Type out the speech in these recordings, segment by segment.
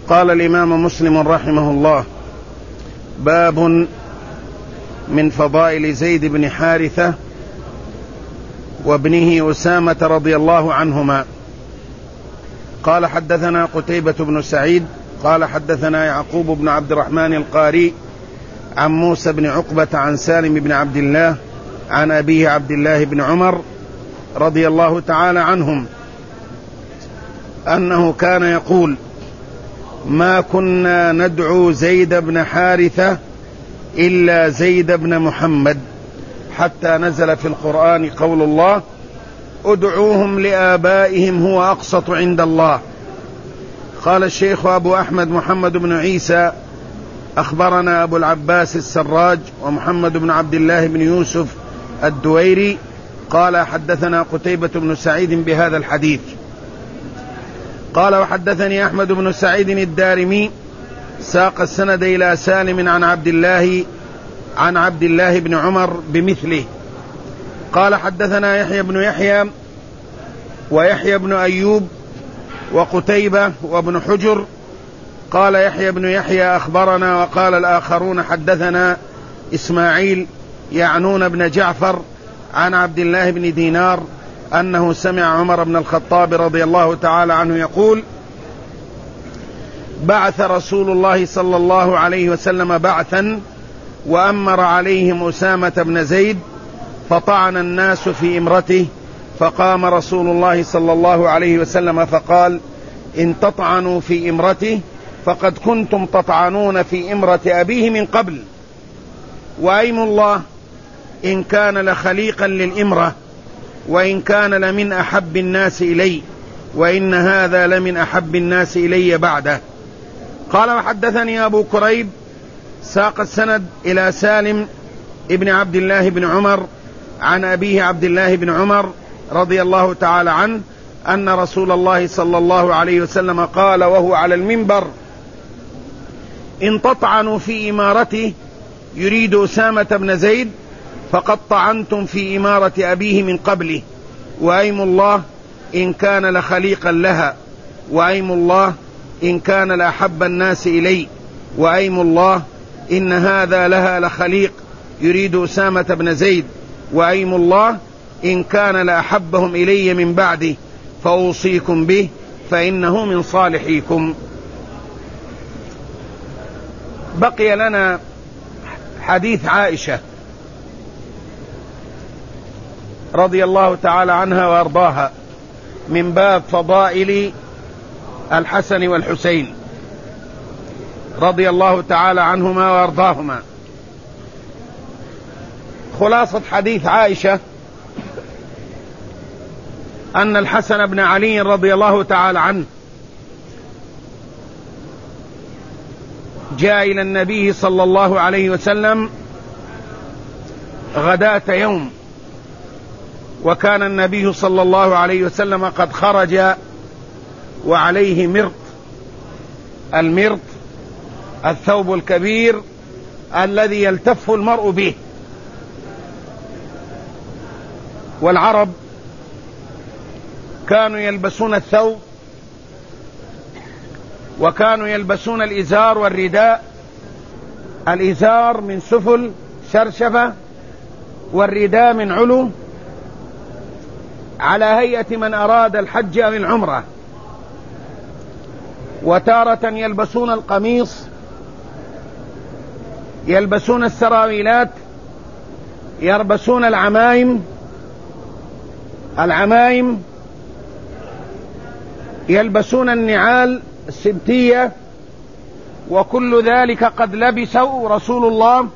قال الإمام مسلم رحمه الله: باب من فضائل زيد بن حارثة وابنه أسامة رضي الله عنهما. قال: حدثنا قتيبة بن سعيد قال: حدثنا يعقوب بن عبد الرحمن القاري عن موسى بن عقبة عن سالم بن عبد الله عن أبيه عبد الله بن عمر رضي الله تعالى عنهم أنه كان يقول: ما كنا ندعو زيد بن حارثة إلا زيد بن محمد، حتى نزل في القرآن قول الله: ادعوهم لآبائهم هو أقسط عند الله. قال الشيخ أبو أحمد محمد بن عيسى: أخبرنا أبو العباس السراج ومحمد بن عبد الله بن يوسف الدويري قال: حدثنا قتيبة بن سعيد بهذا الحديث. قال: وحدثني أحمد بن سعيد الدارمي ساق السند إلى سالم عن عبد الله بن عمر بمثله. قال: حدثنا يحيى بن يحيى ويحيى بن أيوب وقتيبة وابن حجر. قال يحيى بن يحيى: أخبرنا. وقال الآخرون: حدثنا إسماعيل يعنون بن جعفر عن عبد الله بن دينار أنه سمع عمر بن الخطاب رضي الله تعالى عنه يقول: بعث رسول الله صلى الله عليه وسلم بعثا وأمر عليهم أسامة بن زيد، فطعن الناس في إمرته، فقام رسول الله صلى الله عليه وسلم فقال: إن تطعنوا في إمرته فقد كنتم تطعنون في إمرة أبيه من قبل، وأيم الله إن كان لخليقا للإمرة، وإن كان لمن أحب الناس إلي، وإن هذا لمن أحب الناس إلي بعده. قال: وحدثني أبو كريب ساق السند إلى سالم ابن عبد الله بن عمر عن أبيه عبد الله بن عمر رضي الله تعالى عنه أن رسول الله صلى الله عليه وسلم قال وهو على المنبر: إن تطعنوا في إمارته، يريد أسامة بن زيد، فقد طعنتم في إمارة أبيه من قبله، وأيم الله إن كان لخليقا لها، وأيم الله إن كان لأحب الناس إلي، وأيم الله إن هذا لها لخليق، يريد أسامة بن زيد، وأيم الله إن كان لأحبهم إلي من بعدي، فأوصيكم به فإنه من صالحيكم. بقي لنا حديث عائشة رضي الله تعالى عنها وأرضاها من باب فضائل الحسن والحسين رضي الله تعالى عنهما وأرضاهما. خلاصة حديث عائشة أن الحسن بن علي رضي الله تعالى عنه جاء إلى النبي صلى الله عليه وسلم غداة يوم، وكان النبي صلى الله عليه وسلم قد خرج وعليه مرط. المرط الثوب الكبير الذي يلتف المرء به، والعرب كانوا يلبسون الثوب، وكانوا يلبسون الإزار والرداء. الإزار من سفل شرشفة، والرداء من علو، على هيئة من أراد الحج أو العمرة. وتارة يلبسون القميص، يلبسون السراويلات، يلبسون العمائم، يلبسون النعال السبتية، وكل ذلك قد لبسوا رسول الله.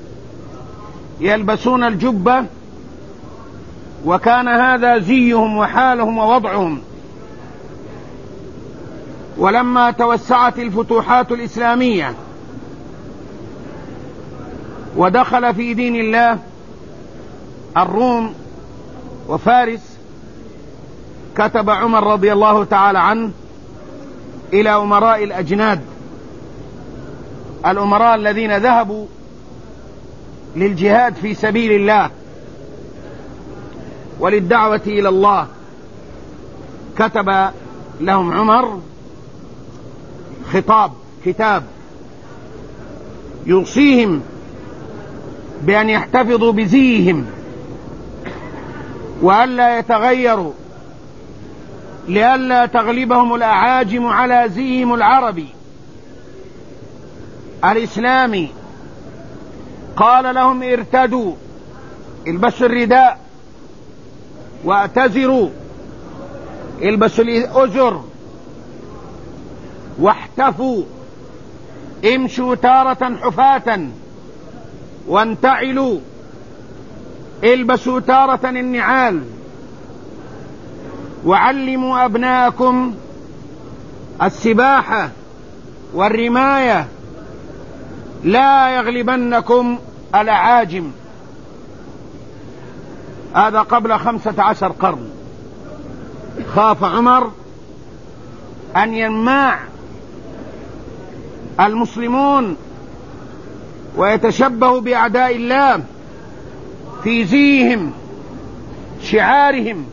يلبسون الجبة، وكان هذا زيهم وحالهم ووضعهم. ولما توسعت الفتوحات الإسلامية ودخل في دين الله الروم وفارس، كتب عمر رضي الله تعالى عنه إلى أمراء الأجناد، الأمراء الذين ذهبوا للجهاد في سبيل الله وللدعوة إلى الله، كتب لهم عمر كتاب يوصيهم بأن يحتفظوا بزيهم وألا يتغيروا لئلا تغلبهم الأعاجم على زيهم العربي الإسلامي. قال لهم ارتدوا، البسوا الرداء، واعتذروا، البسوا الأزر، واحتفوا، امشوا تارة حفاة، وانتعلوا، البسوا تارة النعال، وعلموا أبناءكم السباحة والرماية، لا يغلبنكم الأعاجم. هذا قبل 15 قرن. خاف عمر أن ينماع المسلمون ويتشبهوا بأعداء الله في زيهم شعارهم.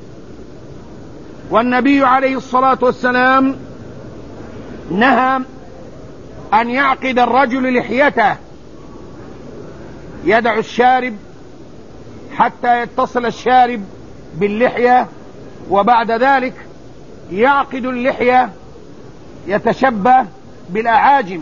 والنبي عليه الصلاة والسلام نهى أن يعقد الرجل لحيته، يدع الشارب حتى يتصل الشارب باللحية، وبعد ذلك يعقد اللحية يتشبه بالأعاجم.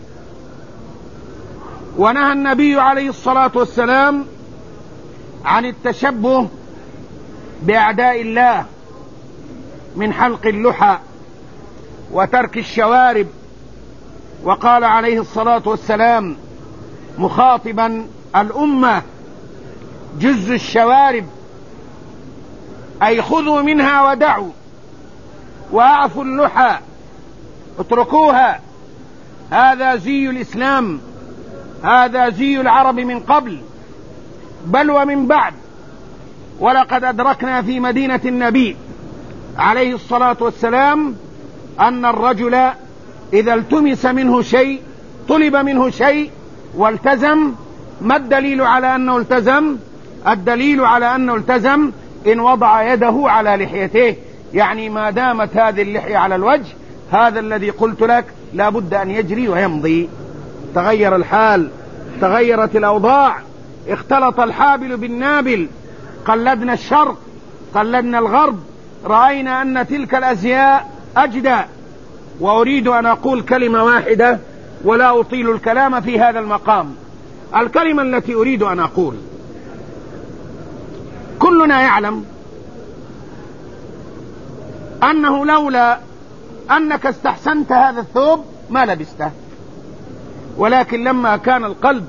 ونهى النبي عليه الصلاة والسلام عن التشبه بأعداء الله من حلق اللحى وترك الشوارب. وقال عليه الصلاة والسلام مخاطبا الأمة: جز الشوارب، أي خذوا منها ودعوا، وأعفوا اللحى، اتركوها، هذا زي الإسلام، هذا زي العرب من قبل بل ومن بعد. ولقد أدركنا في مدينة النبي عليه الصلاة والسلام أن الرجل إذا التمس منه شيء، طلب منه شيء والتزم. ما الدليل على أنه التزم؟ الدليل على أنه التزم إن وضع يده على لحيته، يعني ما دامت هذه اللحية على الوجه، هذا الذي قلت لك لا بد أن يجري ويمضي. تغير الحال، تغيرت الأوضاع، اختلط الحابل بالنابل، قلدنا الشرق، قلدنا الغرب، رأينا أن تلك الأزياء أجدى. وأريد أن أقول كلمة واحدة ولا أطيل الكلام في هذا المقام. الكلمة التي أريد أن أقول: كلنا يعلم أنه لولا أنك استحسنت هذا الثوب ما لبسته، ولكن لما كان القلب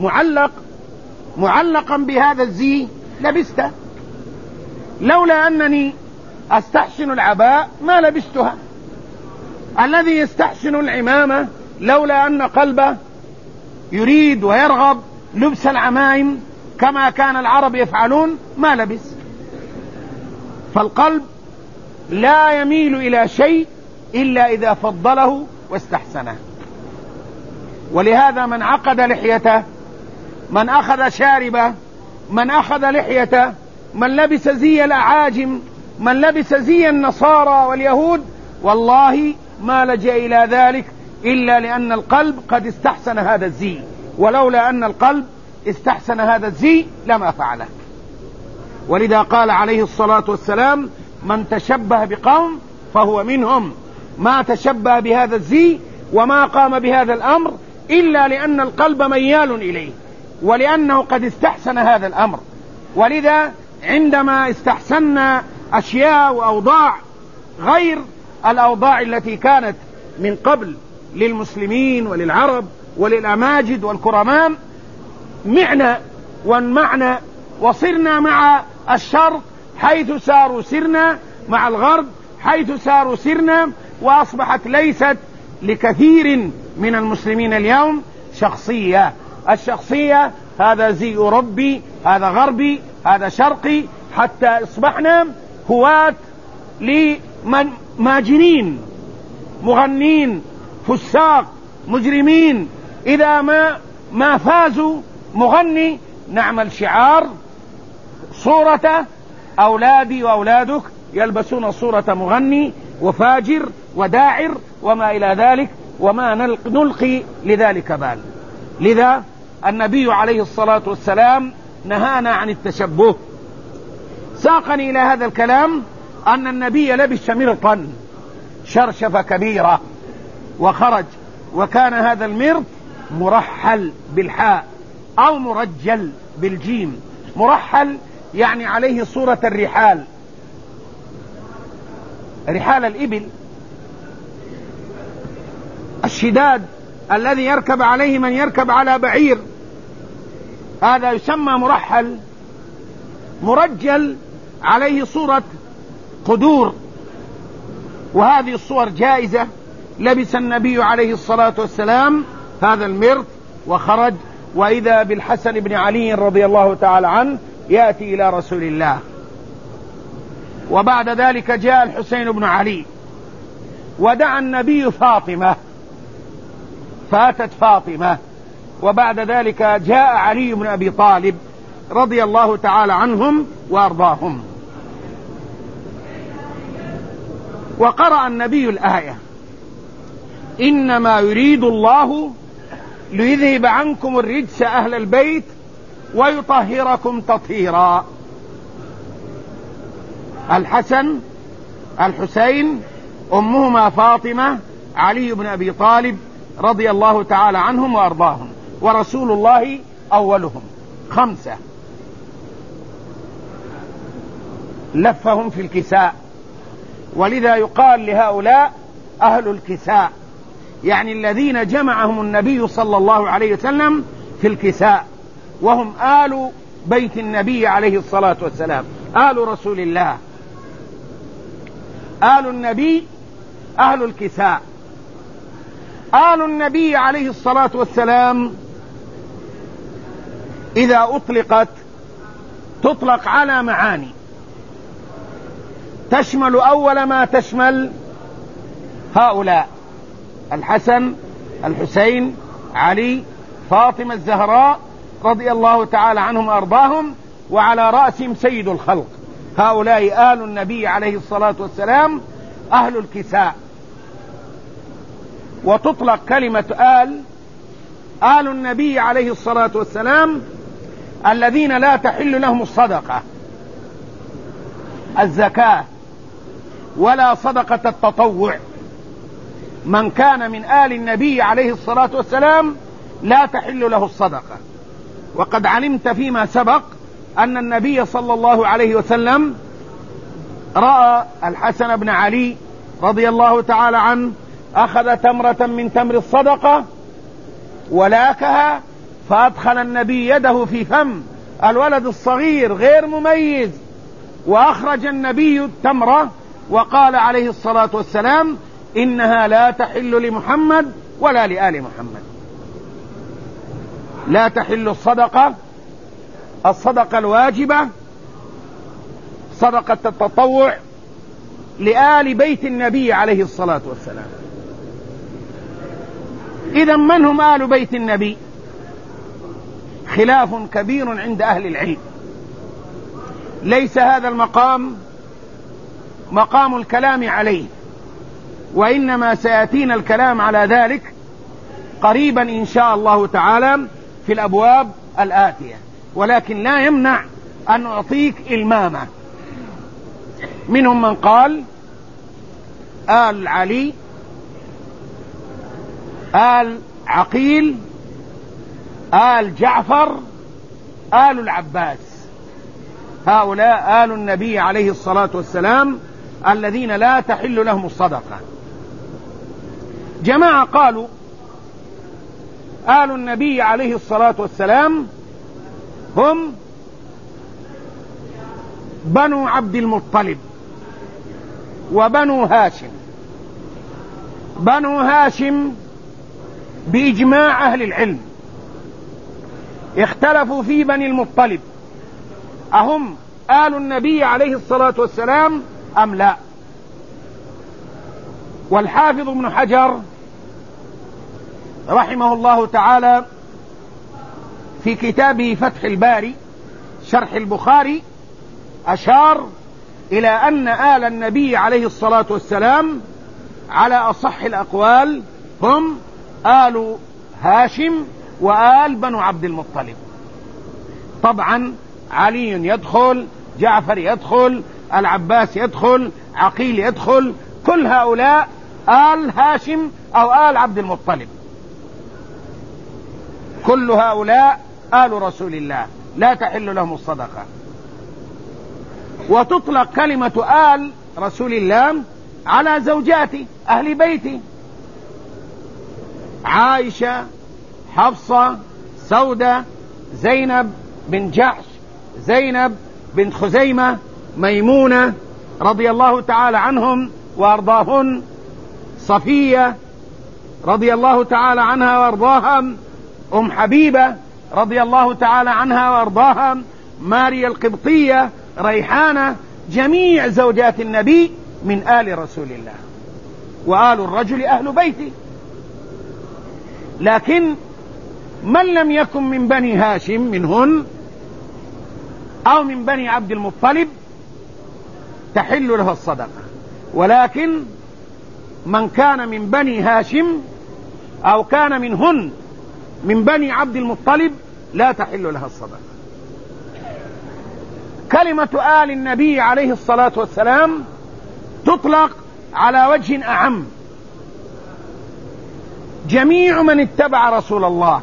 معلقا بهذا الزي لبسته. لولا أنني أستحسن العباء ما لبستها. الذي يستحسن العمامة لولا أن قلبه يريد ويرغب لبس العمائم كما كان العرب يفعلون ما لبس. فالقلب لا يميل إلى شيء إلا إذا فضله واستحسنه. ولهذا من عقد لحيته، من أخذ شاربه، من أخذ لحيته، من لبس زي الأعاجم، من لبس زي النصارى واليهود، والله ما لجأ إلى ذلك إلا لأن القلب قد استحسن هذا الزي. ولولا أن القلب استحسن هذا الزي لما فعله. ولذا قال عليه الصلاة والسلام: من تشبه بقوم فهو منهم. ما تشبه بهذا الزي وما قام بهذا الأمر إلا لأن القلب ميال إليه، ولأنه قد استحسن هذا الأمر. ولذا عندما استحسنا أشياء وأوضاع غير الأوضاع التي كانت من قبل للمسلمين وللعرب وللأماجد والكرمام، معنا وانمعنا وصرنا مع الشرق حيث ساروا سرنا، مع الغرب حيث ساروا سرنا، وأصبحت ليست لكثير من المسلمين اليوم شخصية. الشخصية هذا زي أوروبي، هذا غربي، هذا شرقي، حتى أصبحنا هواة لماجنين، مغنين، فساق، مجرمين. إذا ما فازوا مغني نعمل شعار صورة أولادي وأولادك يلبسون صورة مغني، وفاجر وداعر وما إلى ذلك، وما نلقي لذلك بال. لذا النبي عليه الصلاة والسلام نهانا عن التشبه. ساقني إلى هذا الكلام أن النبي لبس مرطا شرشفة كبيرة وخرج، وكان هذا المرط مرحل بالحاء أو مرجل بالجيم. مرحل يعني عليه صورة الرحال، رحال الإبل، الشداد الذي يركب عليه من يركب على بعير، هذا يسمى مرحل. مرجل عليه صورة قدور، وهذه الصور جائزة. لبس النبي عليه الصلاة والسلام هذا المرط وخرج، وإذا بالحسن بن علي رضي الله تعالى عنه يأتي إلى رسول الله. وبعد ذلك جاء الحسين بن علي ودعا النبي فاطمة فأتت فاطمة، وبعد ذلك جاء علي بن أبي طالب رضي الله تعالى عنهم وأرضاهم، وقرأ النبي الآية: إنما يريد الله ليذهب عنكم الرجس أهل البيت ويطهركم تطهيرا. الحسن الحسين أمهما فاطمة علي بن أبي طالب رضي الله تعالى عنهم وأرضاهم، ورسول الله أولهم. 5 لفهم في الكساء، ولذا يقال لهؤلاء أهل الكساء، يعني الذين جمعهم النبي صلى الله عليه وسلم في الكساء، وهم آل بيت النبي عليه الصلاة والسلام، آل رسول الله. آل النبي أهل الكساء. آل النبي عليه الصلاة والسلام إذا أطلقت تطلق على معاني تشمل أول ما تشمل هؤلاء: الحسن الحسين علي فاطمة الزهراء رضي الله تعالى عنهم وأرضاهم، وعلى رأسهم سيد الخلق. هؤلاء آل النبي عليه الصلاة والسلام أهل الكساء. وتطلق كلمة آل النبي عليه الصلاة والسلام الذين لا تحل لهم الصدقة، الزكاة، ولا صدقة التطوع. من كان من آل النبي عليه الصلاة والسلام لا تحل له الصدقة. وقد علمت فيما سبق أن النبي صلى الله عليه وسلم رأى الحسن بن علي رضي الله تعالى عنه أخذ تمرة من تمر الصدقة ولاكها، فأدخل النبي يده في فم الولد الصغير غير مميز، وأخرج النبي التمرة وقال عليه الصلاة والسلام: إنها لا تحل لمحمد ولا لآل محمد. لا تحل الصدقة الواجبة، صدقة التطوع، لآل بيت النبي عليه الصلاة والسلام. إذا من هم آل بيت النبي؟ خلاف كبير عند أهل العلم. ليس هذا المقام مقام الكلام عليه، وإنما سيأتينا الكلام على ذلك قريبا إن شاء الله تعالى في الأبواب الآتية، ولكن لا يمنع أن أعطيك إلمامة. منهم من قال آل علي، آل عقيل، آل جعفر، آل العباس. هؤلاء آل النبي عليه الصلاة والسلام الذين لا تحل لهم الصدقة. جماعة قالوا آل النبي عليه الصلاة والسلام هم بنو عبد المطلب وبنو هاشم. بنو هاشم بإجماع أهل العلم اختلفوا في بني المطلب أهم آل النبي عليه الصلاة والسلام أم لا. والحافظ ابن حجر رحمه الله تعالى في كتابه فتح الباري شرح البخاري أشار إلى أن آل النبي عليه الصلاة والسلام على أصح الأقوال هم آل هاشم وآل بنو عبد المطلب. طبعا علي يدخل، جعفر يدخل، العباس يدخل، عقيل يدخل، كل هؤلاء آل هاشم أو آل عبد المطلب، كل هؤلاء آل رسول الله لا تحل لهم الصدقة. وتطلق كلمة آل رسول الله على زوجاته أهل بيته، عائشة، حفصة، سودة، زينب بن جحش، زينب بن خزيمة، ميمونة رضي الله تعالى عنهم وأرضاهن، صفية رضي الله تعالى عنها وأرضاها، أم حبيبة رضي الله تعالى عنها وأرضاها، ماريا القبطية، ريحانة، جميع زوجات النبي من آل رسول الله، وآل الرجل أهل بيته. لكن من لم يكن من بني هاشم منهن أو من بني عبد المطلب تحل له الصدقة، ولكن من كان من بني هاشم أو كان منهن من بني عبد المطلب لا تحل لها الصدقة. كلمة آل النبي عليه الصلاة والسلام تطلق على وجه أعم، جميع من اتبع رسول الله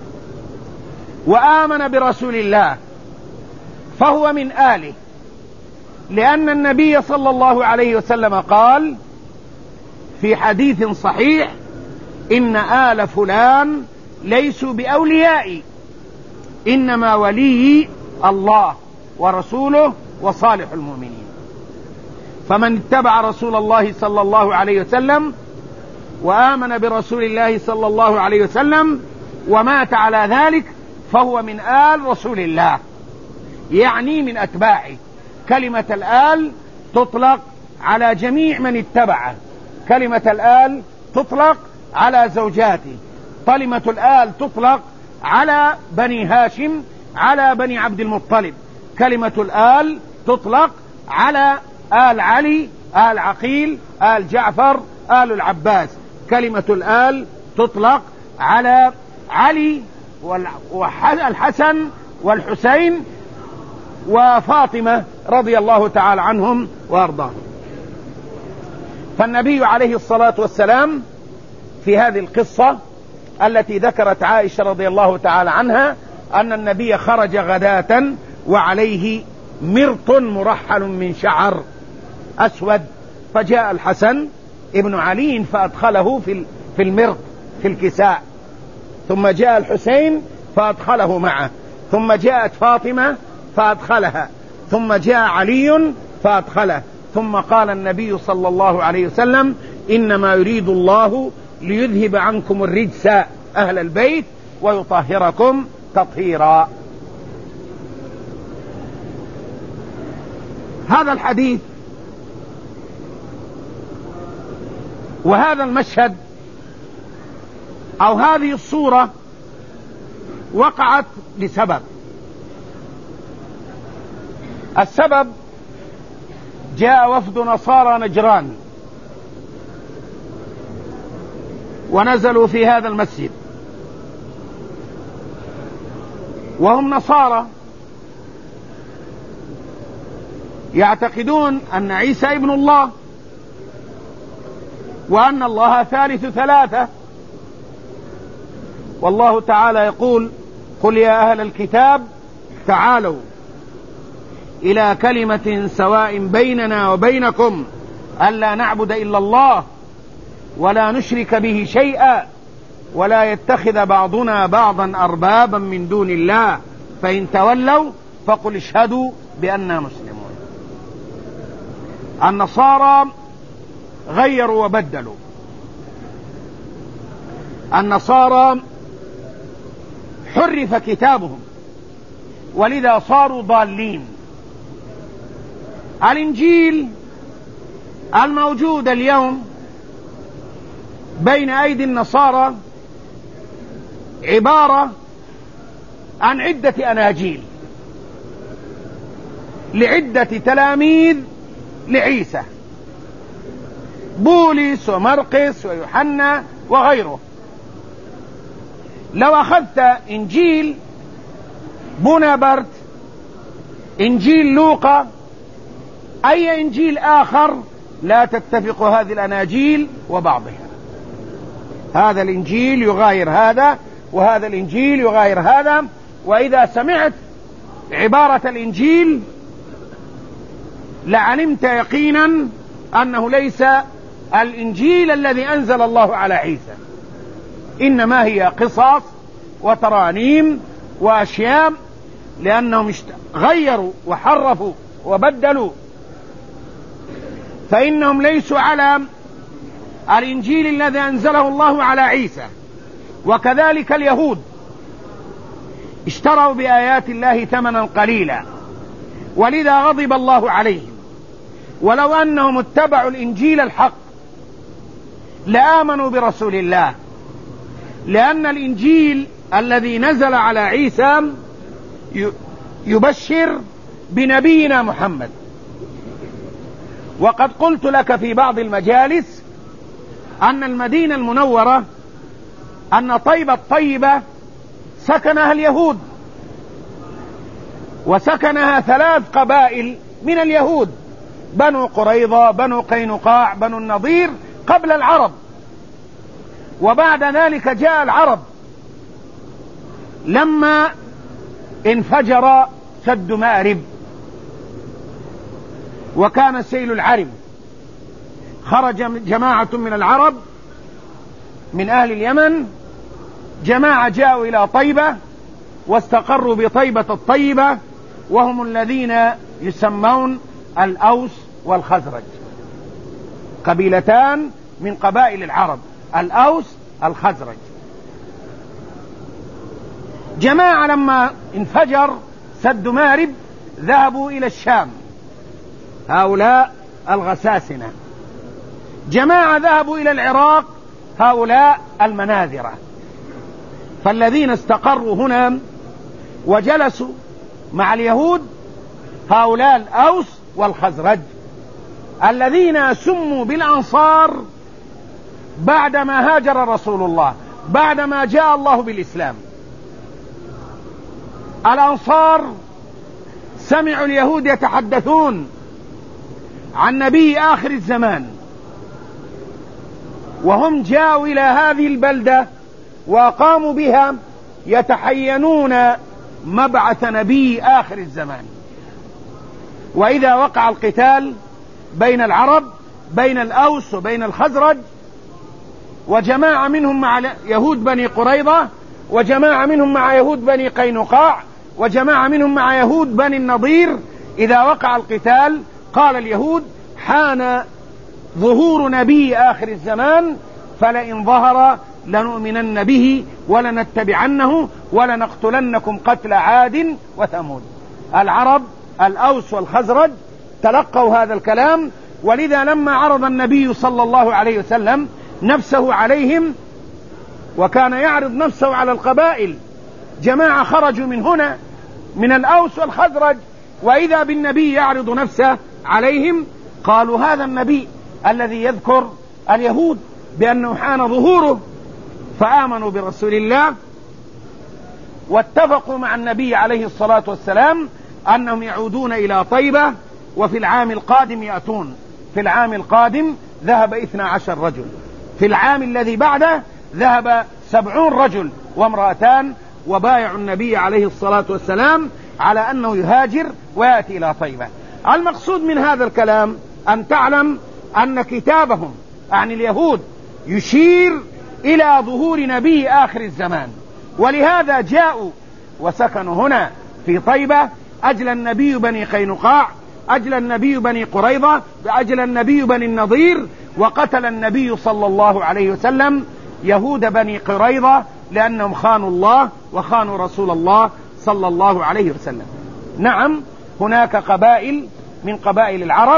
وآمن برسول الله فهو من آله، لأن النبي صلى الله عليه وسلم قال في حديث صحيح: إن آل فلان ليسوا بأوليائي، إنما ولي الله ورسوله وصالح المؤمنين. فمن اتبع رسول الله صلى الله عليه وسلم وآمن برسول الله صلى الله عليه وسلم ومات على ذلك فهو من آل رسول الله، يعني من أتباعه. كلمة الآل تطلق على جميع من اتبعه، كلمة الآل تطلق على زوجاته، كلمة الآل تطلق على بني هاشم، على بني عبد المطلب، كلمة الآل تطلق على آل علي، آل عقيل، آل جعفر، آل العباس. كلمة الآل تطلق على علي والحسن والحسين وفاطمة رضي الله تعالى عنهم وأرضاهم. فالنبي عليه الصلاة والسلام في هذه القصة التي ذكرت عائشة رضي الله تعالى عنها أن النبي خرج غداة وعليه مرط مرحل من شعر أسود، فجاء الحسن ابن علي فأدخله في المرط في الكساء، ثم جاء الحسين فأدخله معه، ثم جاءت فاطمة فأدخلها، ثم جاء علي فأدخله، ثم قال النبي صلى الله عليه وسلم: إنما يريد الله ليذهب عنكم الرجس أهل البيت ويطهركم تطهيرا. هذا الحديث وهذا المشهد أو هذه الصورة وقعت لسبب. السبب: جاء وفد نصارى نجران ونزلوا في هذا المسجد، وهم نصارى يعتقدون أن عيسى ابن الله وأن الله ثالث ثلاثة، والله تعالى يقول: قل يا أهل الكتاب تعالوا إلى كلمة سواء بيننا وبينكم ألا نعبد إلا الله ولا نشرك به شيئا ولا يتخذ بعضنا بعضا أربابا من دون الله فإن تولوا فقل اشهدوا بأننا مسلمون. النصارى غيروا وبدلوا، النصارى حرف كتابهم ولذا صاروا ضالين. الإنجيل الموجود اليوم بين أيدي النصارى عبارة عن عدة أناجيل لعدة تلاميذ لعيسى، بولس ومرقس ويوحنا وغيره. لو أخذت إنجيل بونابرت، إنجيل لوقا، أي إنجيل آخر، لا تتفق هذه الأناجيل وبعضها. هذا الإنجيل يغاير هذا، وهذا الإنجيل يغاير هذا. وإذا سمعت عبارة الإنجيل لعلمت يقينا أنه ليس الإنجيل الذي أنزل الله على عيسى، إنما هي قصص وترانيم وأشياء، لأنهم غيروا وحرفوا وبدلوا، فإنهم ليسوا على الإنجيل الذي أنزله الله على عيسى. وكذلك اليهود اشتروا بآيات الله ثمنا قليلا، ولذا غضب الله عليهم. ولو أنهم اتبعوا الإنجيل الحق لآمنوا برسول الله، لأن الإنجيل الذي نزل على عيسى يبشر بنبينا محمد. وقد قلت لك في بعض المجالس أن المدينة المنورة، أن طيبة سكنها اليهود، وسكنها 3 قبائل من اليهود: بنو قريظة، بنو قينقاع، بنو النضير، قبل العرب. وبعد ذلك جاء العرب لما انفجر سد مأرب وكان سيل العرب، خرج جماعة من العرب من أهل اليمن، جماعة جاءوا إلى طيبة واستقروا بطيبة الطيبة، وهم الذين يسمون الأوس والخزرج، قبيلتان من قبائل العرب، الأوس الخزرج. جماعة لما انفجر سد مأرب ذهبوا إلى الشام، هؤلاء الغساسنة. جماعة ذهبوا إلى العراق، هؤلاء المناذرة. فالذين استقروا هنا وجلسوا مع اليهود هؤلاء الأوس والخزرج، الذين سموا بالأنصار بعدما هاجر رسول الله، بعدما جاء الله بالإسلام. الأنصار سمعوا اليهود يتحدثون عن نبي آخر الزمان، وهم جاءوا إلى هذه البلدة وقاموا بها يتحينون مبعث نبي آخر الزمان. وإذا وقع القتال بين العرب، بين الأوس وبين الخزرج، وجماعة منهم مع يهود بني قريظة، وجماعة منهم مع يهود بني قينقاع، وجماعة منهم مع يهود بني النضير، إذا وقع القتال قال اليهود: حان ظهور نبي آخر الزمان، فلئن ظهر لنؤمنن به ولنتبعنه ولنقتلنكم قتل عاد وثمود. العرب الأوس والخزرج تلقوا هذا الكلام، ولذا لما عرض النبي صلى الله عليه وسلم نفسه عليهم، وكان يعرض نفسه على القبائل، جماعة خرجوا من هنا من الأوس والخزرج، وإذا بالنبي يعرض نفسه عليهم، قالوا: هذا النبي الذي يذكر اليهود بأنه حان ظهوره. فآمنوا برسول الله واتفقوا مع النبي عليه الصلاة والسلام أنهم يعودون إلى طيبة، وفي العام القادم يأتون. في العام القادم ذهب 12 رجل، في العام الذي بعده ذهب 70 رجل وامرأتان، وبايعوا النبي عليه الصلاة والسلام على أنه يهاجر ويأتي إلى طيبة. المقصود من هذا الكلام أن تعلم أن كتابهم عن اليهود يشير إلى ظهور نبي آخر الزمان، ولهذا جاءوا وسكنوا هنا في طيبة. أجل النبي بني قينقاع، أجل النبي بني قريظة، أجل النبي بني النضير، وقتل النبي صلى الله عليه وسلم يهود بني قريظة لأنهم خانوا الله وخانوا رسول الله صلى الله عليه وسلم. نعم، هناك قبائل من قبائل العرب،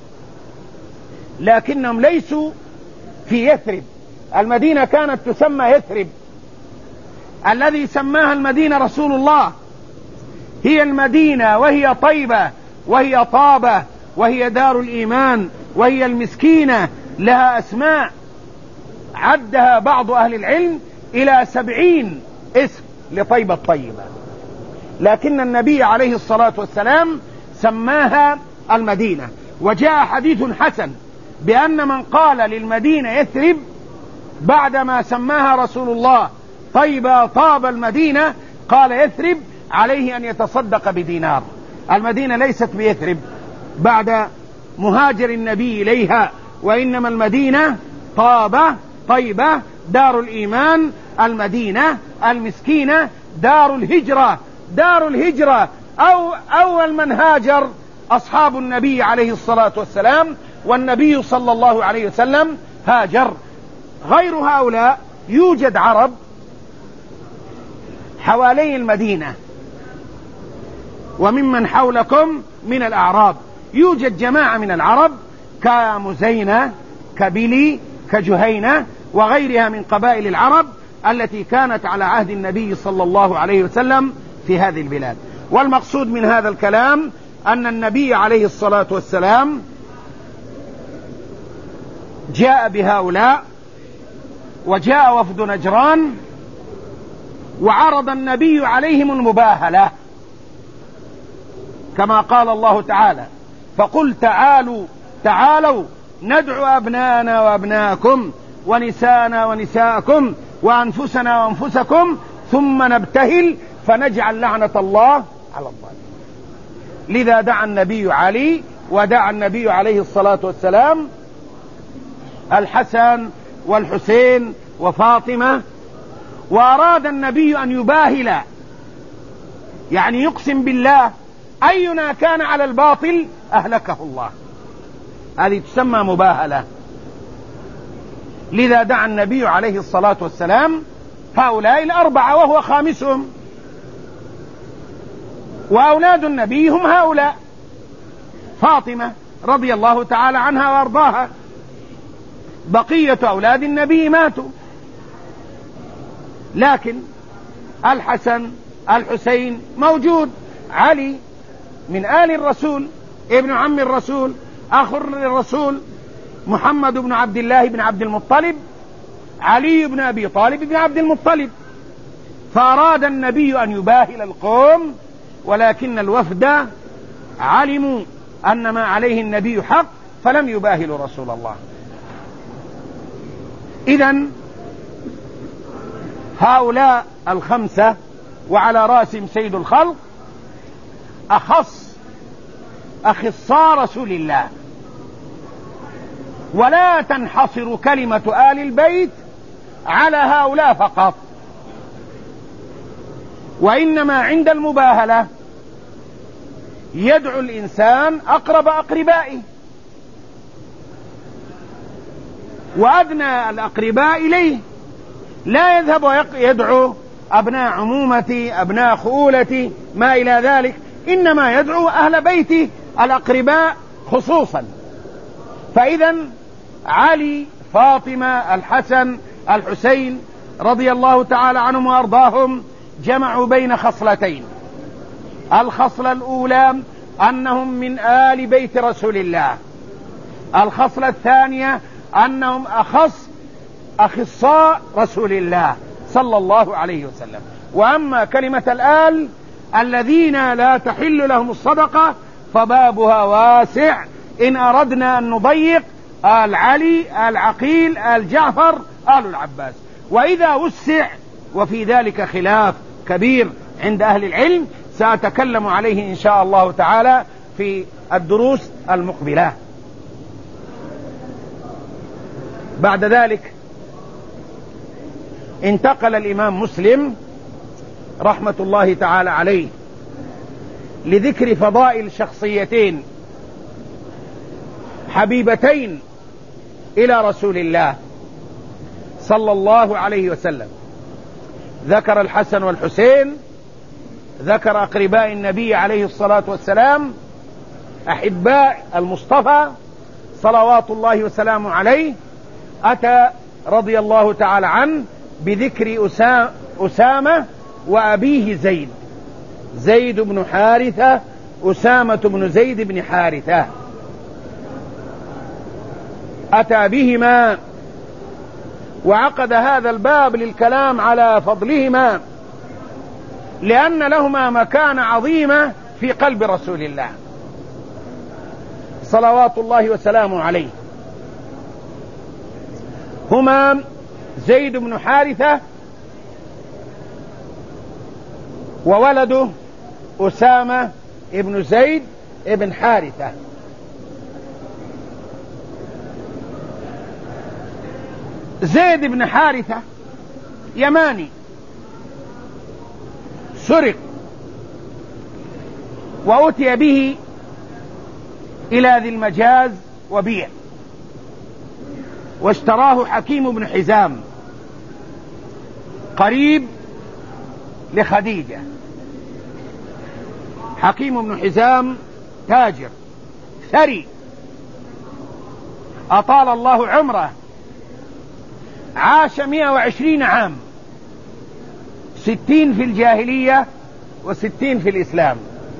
لكنهم ليسوا في يثرب. المدينة كانت تسمى يثرب، الذي سماها المدينة رسول الله. هي المدينة وهي طيبة وهي طابة وهي دار الإيمان، وهي المسكينة، لها أسماء عدها بعض أهل العلم إلى 70 اسم لطيبة الطيبة، لكن النبي عليه الصلاة والسلام سماها المدينة. وجاء حديث حسن بأن من قال للمدينة يثرب بعدما سماها رسول الله طيبة طاب المدينة، قال يثرب عليه أن يتصدق بدينار. المدينة ليست بيثرب بعد مهاجر النبي إليها، وإنما المدينة طيبة دار الإيمان، المدينة المسكينة دار الهجرة أو أول من هاجر أصحاب النبي عليه الصلاة والسلام، والنبي صلى الله عليه وسلم هاجر. غير هؤلاء يوجد عرب حوالي المدينة وممن حولكم من الأعراب، يوجد جماعة من العرب كمزينة كبلي كجهينة وغيرها من قبائل العرب التي كانت على عهد النبي صلى الله عليه وسلم في هذه البلاد. والمقصود من هذا الكلام أن النبي عليه الصلاة والسلام جاء بهؤلاء، وجاء وفد نجران، وعرض النبي عليهم المباهلة كما قال الله تعالى: فقل تعالوا ندعو أبناءنا وأبناءكم ونساءنا ونساءكم وأنفسنا وأنفسكم ثم نبتهل فنجعل لعنة الله على الظالمين. لذا دعا النبي علي، ودعا النبي عليه الصلاة والسلام الحسن والحسين وفاطمة، وأراد النبي أن يباهل، يعني يقسم بالله أينا كان على الباطل أهلكه الله. هذه تسمى مباهلة. لذا دعا النبي عليه الصلاة والسلام هؤلاء الأربعة وهو خامسهم، وأولاد النبي هم هؤلاء: فاطمة رضي الله تعالى عنها وأرضاها، بقية أولاد النبي ماتوا، لكن الحسن الحسين موجود، علي من آل الرسول، ابن عم الرسول، أخ الرسول، محمد بن عبد الله بن عبد المطلب، علي بن أبي طالب بن عبد المطلب. فأراد النبي أن يباهل القوم، ولكن الوفد علموا أن ما عليه النبي حق فلم يباهلوا رسول الله. إذن هؤلاء الخمسة وعلى رأسهم سيد الخلق أخصاء رسول الله، ولا تنحصر كلمة آل البيت على هؤلاء فقط، وإنما عند المباهلة يدعو الإنسان أقرب أقربائه وأدنى الأقرباء إليه، لا يذهب ويدعو أبناء عمومتي أبناء خؤولتي ما إلى ذلك، إنما يدعو أهل بيته الأقرباء خصوصا. فإذا علي فاطمة الحسن الحسين رضي الله تعالى عنهم وأرضاهم جمعوا بين خصلتين: الخصلة الأولى أنهم من آل بيت رسول الله، الخصلة الثانية أنهم أخصاء رسول الله صلى الله عليه وسلم. وأما كلمة الآل الذين لا تحل لهم الصدقة فبابها واسع، إن أردنا أن نضيق آل علي آل عقيل آل جعفر آل العباس. وإذا وسع، وفي ذلك خلاف كبير عند أهل العلم، سأتكلم عليه إن شاء الله تعالى في الدروس المقبلة. بعد ذلك انتقل الإمام مسلم رحمة الله تعالى عليه لذكر فضائل شخصيتين حبيبتين إلى رسول الله صلى الله عليه وسلم. ذكر الحسن والحسين، ذكر أقرباء النبي عليه الصلاة والسلام أحباء المصطفى صلوات الله وسلامه عليه. أتى رضي الله تعالى عنه بذكر أسامة وأبيه زيد بن حارثة، أسامة بن زيد بن حارثة أتى بهما، وعقد هذا الباب للكلام على فضلهما، لأن لهما مكانة عظيمة في قلب رسول الله صلوات الله وسلامه عليه. هما زيد بن حارثة وولده أسامة ابن زيد ابن حارثة. زيد بن حارثة يماني، سرق وأتي به إلى ذي المجاز وبيع، واشتراه حكيم بن حزام قريب لخديجة. حكيم بن حزام تاجر ثري أطال الله عمره، عاش 120 عام، 60 في الجاهلية و60 في الإسلام.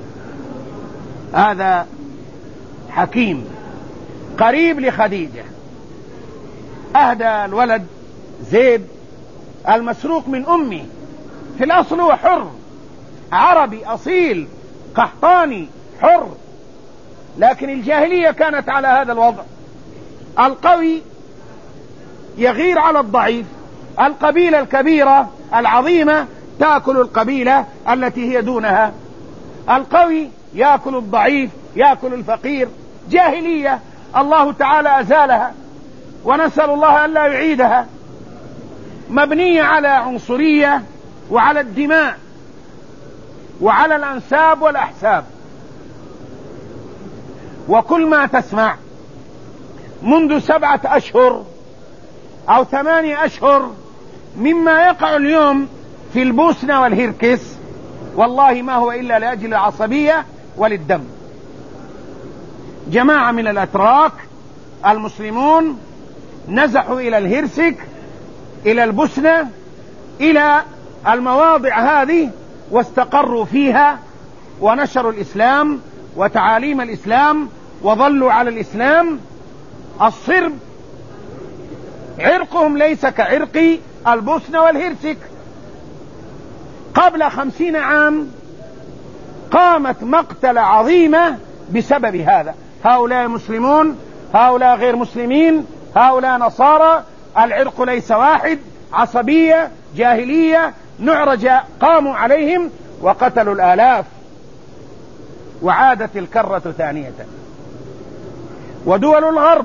هذا حكيم قريب لخديجة. أهدى الولد زيد المسروق من أمه، في الأصل هو حر عربي أصيل قحطاني حر، لكن الجاهلية كانت على هذا الوضع. القوي يغير على الضعيف، القبيلة الكبيرة العظيمة تأكل القبيلة التي هي دونها، القوي يأكل الضعيف، يأكل الفقير. جاهلية الله تعالى أزالها، ونسأل الله أن لا يعيدها، مبنية على عنصرية وعلى الدماء وعلى الأنساب والأحساب. وكل ما تسمع منذ 7 أشهر أو 8 أشهر مما يقع اليوم في البوسنة والهركس، والله ما هو إلا لأجل العصبية وللدم. جماعة من الأتراك المسلمون نزحوا إلى الهرسك، إلى البوسنة، إلى المواضع هذه، واستقروا فيها ونشروا الإسلام وتعاليم الإسلام وظلوا على الإسلام. الصرب عرقهم ليس كعرق البوسنة والهرسك. قبل 50 عام قامت مقتلة عظيمة بسبب هذا. هؤلاء مسلمون، هؤلاء غير مسلمين، هؤلاء نصارى، العرق ليس واحد، عصبية، جاهلية، نعرج قاموا عليهم وقتلوا الآلاف، وعادت الكرة ثانية. ودول الغرب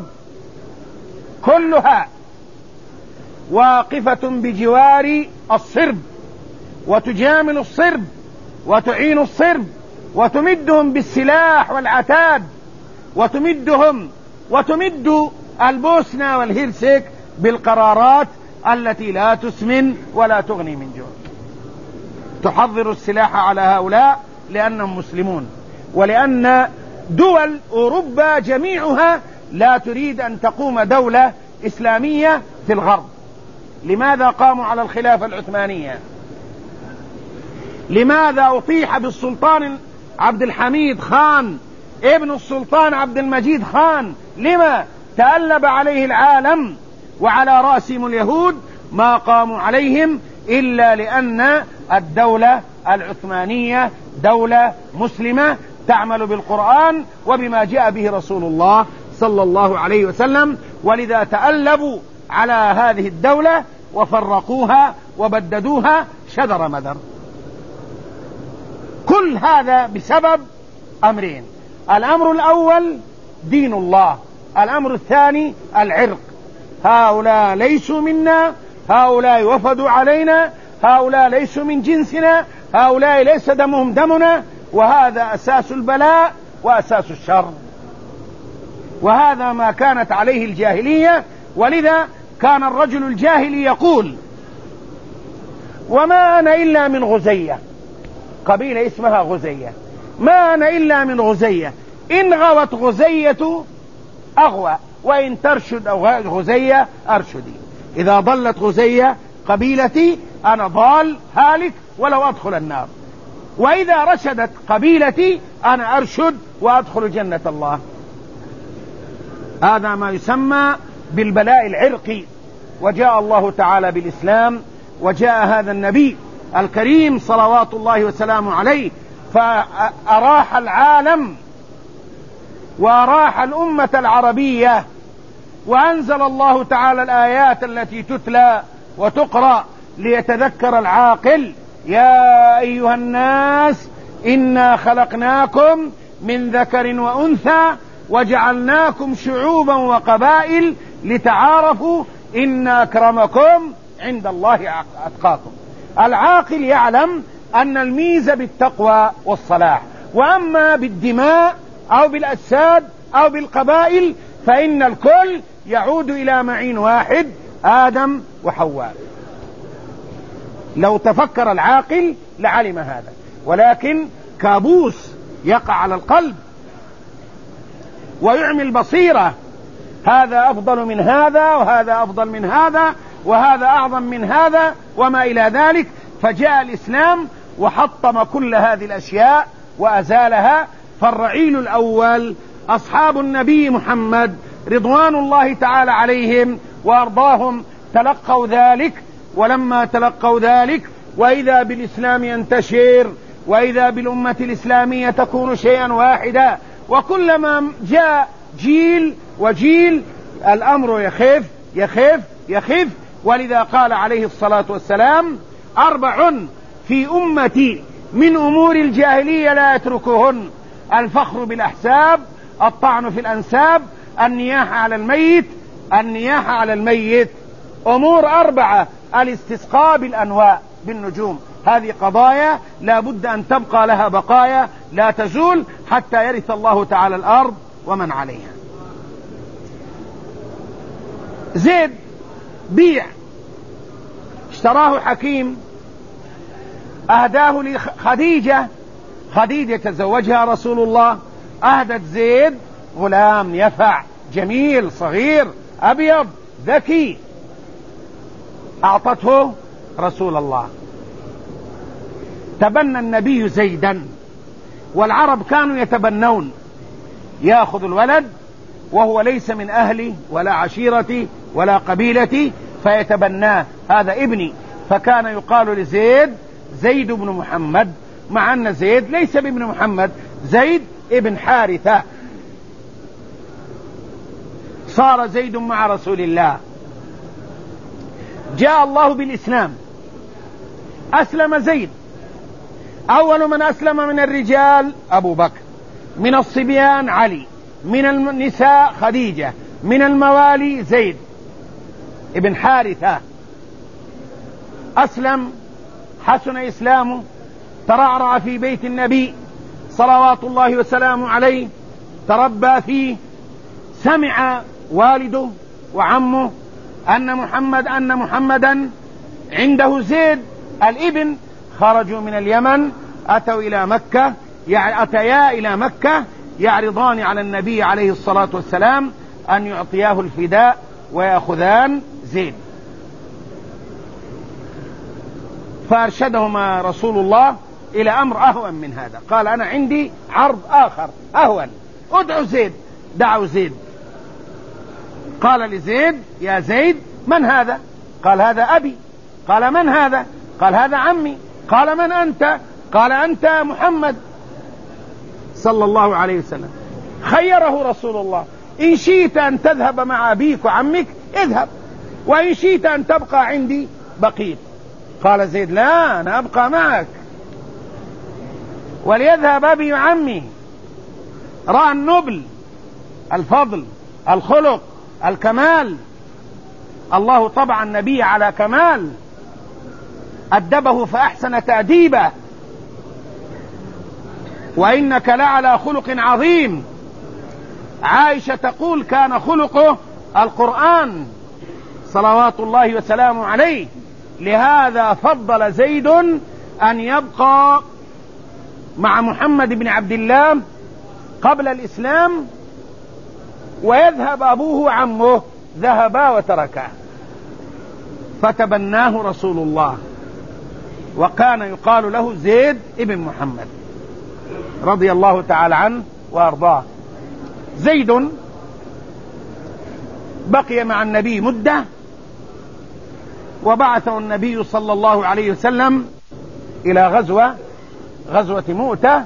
كلها واقفة بجوار الصرب، وتجامل الصرب وتعين الصرب وتمدهم بالسلاح والعتاد، وتمد البوسنة والهرسك بالقرارات التي لا تسمن ولا تغني من جوع. تحضر السلاح على هؤلاء لأنهم مسلمون، ولأن دول أوروبا جميعها لا تريد أن تقوم دولة إسلامية في الغرب. لماذا قاموا على الخلافة العثمانية؟ لماذا أطيح بالسلطان عبد الحميد خان ابن السلطان عبد المجيد خان؟ لما تألب عليه العالم وعلى رأسهم اليهود؟ ما قاموا عليهم إلا لأن الدولة العثمانية دولة مسلمة تعمل بالقرآن وبما جاء به رسول الله صلى الله عليه وسلم، ولذا تألبوا على هذه الدولة وفرقوها وبددوها شذر مذر. كل هذا بسبب أمرين: الأمر الأول دين الله، الأمر الثاني العرق. هؤلاء ليسوا منا، هؤلاء وفدوا علينا، هؤلاء ليسوا من جنسنا، هؤلاء ليس دمهم دمنا، وهذا أساس البلاء وأساس الشر، وهذا ما كانت عليه الجاهلية. ولذا كان الرجل الجاهلي يقول: وما أنا إلا من غزية، قبيلة اسمها غزية، ما أنا إلا من غزية، إن غوت غزية أغوى، وإن ترشد غزية أرشدي. إذا ضلت غزية قبيلتي أنا ضال هالك ولو أدخل النار، وإذا رشدت قبيلتي أنا أرشد وأدخل جنة الله. هذا ما يسمى بالبلاء العرقي، وجاء الله تعالى بالإسلام، وجاء هذا النبي الكريم صلوات الله وسلامه عليه فأراح العالم وأراح الأمة العربية، وأنزل الله تعالى الآيات التي تتلى وتقرأ ليتذكر العاقل: يا أيها الناس إنا خلقناكم من ذكر وأنثى وجعلناكم شعوبا وقبائل لتعارفوا إن أكرمكم عند الله أتقاكم. العاقل يعلم أن الميزة بالتقوى والصلاح، وأما بالدماء أو بالأجساد أو بالقبائل فإن الكل يعود إلى معين واحد: آدم وحواء. لو تفكر العاقل لعلم هذا، ولكن كابوس يقع على القلب ويعمي البصيرة: هذا أفضل من هذا، وهذا أفضل من هذا، وهذا أعظم من هذا، وما إلى ذلك. فجاء الإسلام وحطم كل هذه الأشياء وأزالها. فالرعيل الأول أصحاب النبي محمد رضوان الله تعالى عليهم وأرضاهم تلقوا ذلك، ولما تلقوا ذلك وإذا بالإسلام ينتشر، وإذا بالأمة الإسلامية تكون شيئا واحدا، وكلما جاء جيل وجيل الأمر يخف يخف يخف. ولذا قال عليه الصلاة والسلام: 4 في أمتي من أمور الجاهلية لا يتركهن: الفخر بالأحساب، الطعن في الأنساب، النياحة على الميت. أمور 4: الاستسقاء بالأنواء بالنجوم. هذه قضايا لا بد أن تبقى لها بقايا لا تزول حتى يرث الله تعالى الأرض ومن عليها. زيد بيع، اشتراه حكيم، أهداه لخديجة، خديجة تزوجها رسول الله، أهدت زيد غلام يفع جميل صغير أبيض ذكي، أعطته رسول الله. تبنى النبي زيدا، والعرب كانوا يتبنون، يأخذ الولد وهو ليس من أهلي ولا عشيرتي ولا قبيلتي فيتبناه: هذا ابني. فكان يقال لزيد زيد بن محمد، مع أن زيد ليس بابن محمد، زيد ابن حارثة. صار زيد مع رسول الله. جاء الله بالإسلام، أسلم زيد. أول من أسلم من الرجال أبو بكر، من الصبيان علي، من النساء خديجة، من الموالي زيد ابن حارثة. أسلم، حسن إسلامه، ترعرع في بيت النبي صلوات الله وسلامه عليه، تربى فيه. سمع والده وعمه أن محمدا عنده زيد الابن، خرجوا من اليمن أتيا إلى مكة يعرضان على النبي عليه الصلاة والسلام أن يعطياه الفداء ويأخذان زيد. فأرشدهما رسول الله إلى أمر أهون من هذا. قال: أنا عندي عرض آخر أهون، ادعوا زيد. دعوا زيد. قال لزيد: يا زيد، من هذا؟ قال: هذا أبي. قال: من هذا؟ قال: هذا عمي. قال: من أنت؟ قال: أنت محمد صلى الله عليه وسلم. خيره رسول الله: إن شئت أن تذهب مع أبيك وعمك اذهب، وإن شئت أن تبقى عندي بقيت. قال زيد: لا، أنا أبقى معك، وليذهب أبي وعمي. رأى النبل، الفضل، الخلق، الكمال. الله طبع النبي على كمال، أدبه فأحسن تأديبه: وإنك لعلى خلق عظيم. عائشة تقول: كان خلقه القرآن صلوات الله وسلامه عليه. لهذا فضل زيد أن يبقى مع محمد بن عبد الله قبل الإسلام، ويذهب أبوه وعمه، ذهبا وتركاه. فتبناه رسول الله، وكان يقال له زيد ابن محمد رضي الله تعالى عنه وأرضاه. زيد بقي مع النبي مدة، وبعثه النبي صلى الله عليه وسلم إلى غزوة مؤتة،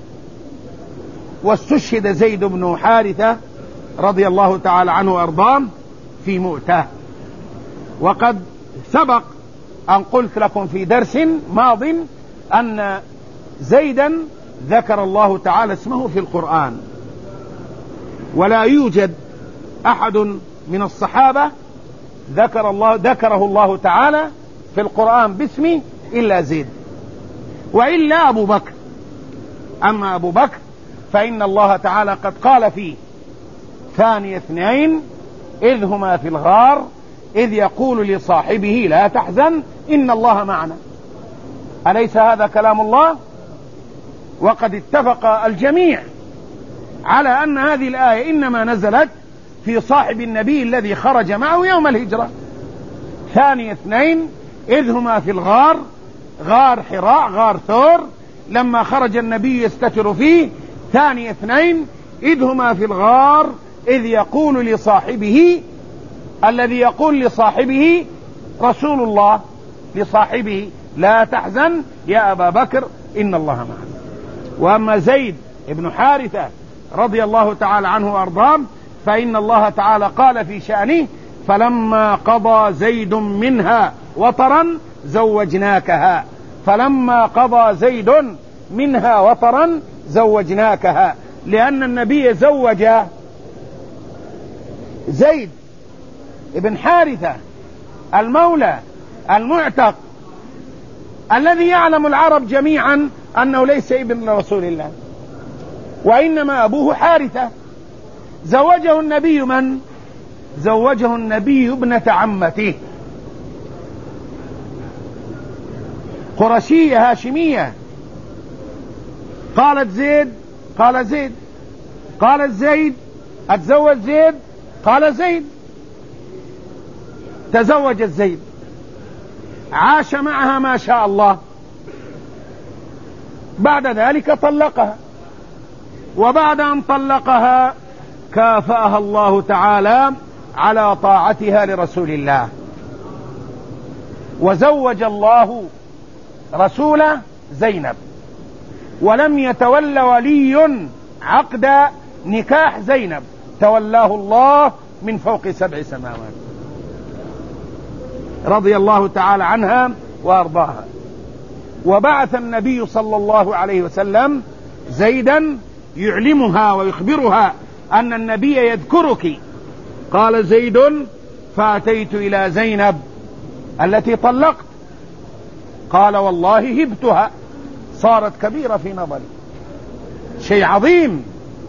واستشهد زيد بن حارثة رضي الله تعالى عنه وأرضاه في مؤتة. وقد سبق أن قلت لكم في درس ماض أن زيدا ذكر الله تعالى اسمه في القرآن، ولا يوجد أحد من الصحابة ذكره الله تعالى في القرآن باسمه إلا زيد، وإلا أبو بكر. أما أبو بكر فإن الله تعالى قد قال فيه: ثاني اثنين إذ هما في الغار إذ يقول لصاحبه لا تحزن إن الله معنا. أليس هذا كلام الله؟ وقد اتفق الجميع على أن هذه الآية إنما نزلت في صاحب النبي الذي خرج معه يوم الهجرة. ثاني اثنين إذ هما في الغار، غار حراء، غار ثور، لما خرج النبي يستتر فيه. ثاني اثنين إذ هما في الغار إذ يقول لصاحبه، الذي يقول لصاحبه رسول الله لصاحبه لا تحزن يا أبا بكر إن الله معنا. وأما زيد بن حارثة رضي الله تعالى عنه وأرضاه فإن الله تعالى قال في شأنه: فلما قضى زيد منها وطرا زوجناكها. فلما قضى زيد منها وطرا زوجناكها، لأن النبي زوج زيد بن حارثة المولى المعتق الذي يعلم العرب جميعا أنه ليس ابن رسول الله، وإنما أبوه حارثة. زوجه النبي من؟ زوجه النبي ابنة عمته، قرشية هاشمية. قالت زيد، قال زيد. قالت زيد أتزوج زيد، قال زيد. تزوج زيد، عاش معها ما شاء الله، بعد ذلك طلقها، وبعد أن طلقها كافأها الله تعالى على طاعتها لرسول الله، وزوج الله رسوله زينب، ولم يتولى ولي عقد نكاح زينب، تولاه الله من فوق 7 سماوات، رضي الله تعالى عنها وأرضاها. وبعث النبي صلى الله عليه وسلم زيدا يعلمها ويخبرها أن النبي يذكرك. قال زيد: فأتيت إلى زينب التي طلقت، قال: والله هبتها، صارت كبيرة في نظري، شيء عظيم،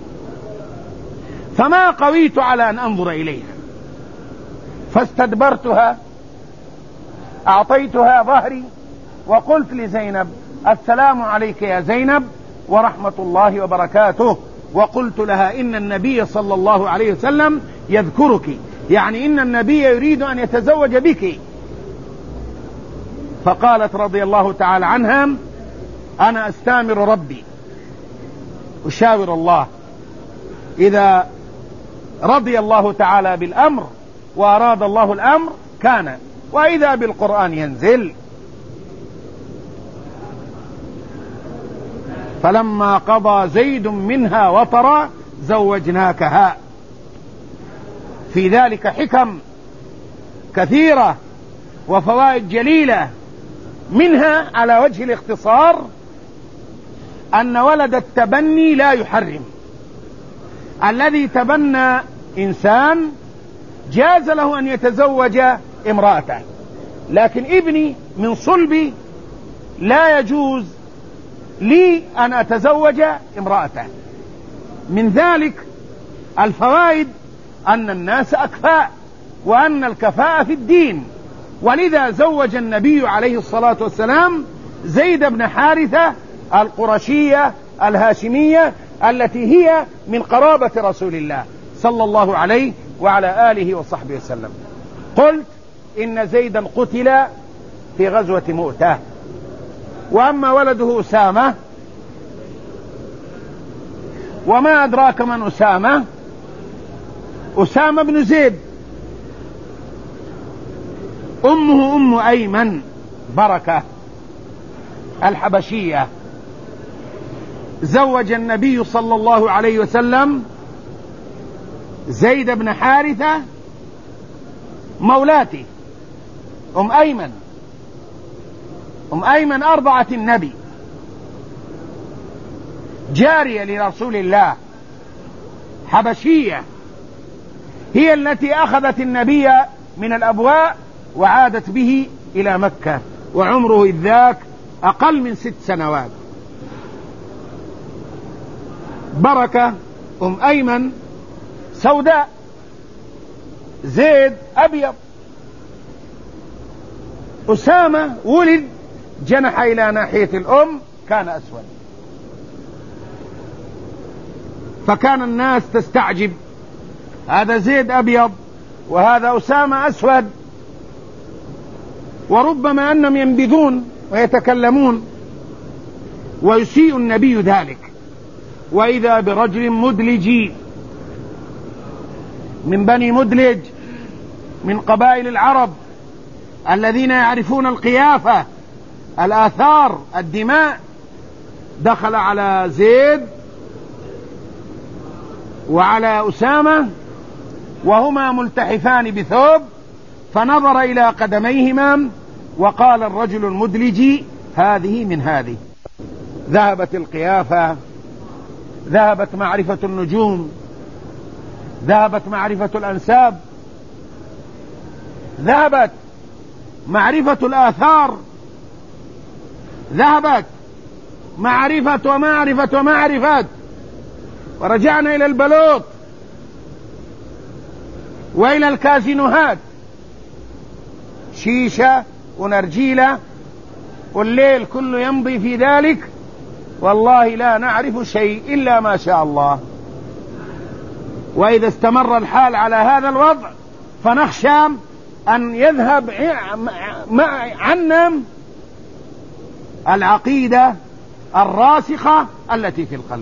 فما قويت على أن أنظر إليها، فاستدبرتها، أعطيتها ظهري، وقلت لزينب: السلام عليك يا زينب ورحمة الله وبركاته. وقلت لها: إن النبي صلى الله عليه وسلم يذكرك، يعني إن النبي يريد أن يتزوج بك. فقالت رضي الله تعالى عنها: أنا أستامر ربي، أشاور الله، إذا رضي الله تعالى بالأمر وأراد الله الأمر كان، وإذا بالقرآن ينزل. فلما قضى زيد منها وطرا زوجناكها. في ذلك حكم كثيرة وفوائد جليلة، منها على وجه الاختصار أن ولد التبني لا يحرم. الذي تبنى إنسان جاز له أن يتزوج امرأته، لكن ابني من صلبي لا يجوز لي أن أتزوج امرأته. من ذلك الفوائد أن الناس أكفاء، وأن الكفاءة في الدين، ولذا زوج النبي عليه الصلاة والسلام زيد بن حارثة القرشية الهاشمية التي هي من قرابة رسول الله صلى الله عليه وعلى آله وصحبه وسلم. قلت إن زيدا قتل في غزوة مؤتة. وأما ولده أسامة، وما أدراك من أسامة؟ أسامة بن زيد أمه أم أيمن بركة الحبشية. زوج النبي صلى الله عليه وسلم زيد بن حارثة مولاته أم أيمن. أم أيمن أرضعت النبي، جارية لرسول الله حبشية، هي التي أخذت النبي من الأبواء وعادت به إلى مكة، وعمره إذ ذاك أقل من 6 سنوات. بركة أم أيمن سوداء، زيد أبيض. أسامة ولد جنح إلى ناحية الأم كان أسود، فكان الناس تستعجب، هذا زيد أبيض وهذا أسامة أسود، وربما أنهم ينبذون ويتكلمون، ويسيء النبي ذلك. وإذا برجل مدلج من بني مدلج من قبائل العرب الذين يعرفون القيافة، الآثار، الدماء، دخل على زيد وعلى أسامة وهما ملتحفان بثوب، فنظر إلى قدميهما وقال الرجل المدلج: هذه من هذه. ذهبت القيافة، ذهبت معرفة النجوم، ذهبت معرفة الأنساب، ذهبت معرفة الآثار، ذهبت معرفة، ورجعنا إلى البلوط وإلى الكازينوهات، شيشة ونرجيلة، والليل كله يمضي في ذلك، والله لا نعرف شيء إلا ما شاء الله. وإذا استمر الحال على هذا الوضع فنخشى أن يذهب عنا العقيدة الراسخة التي في القلب.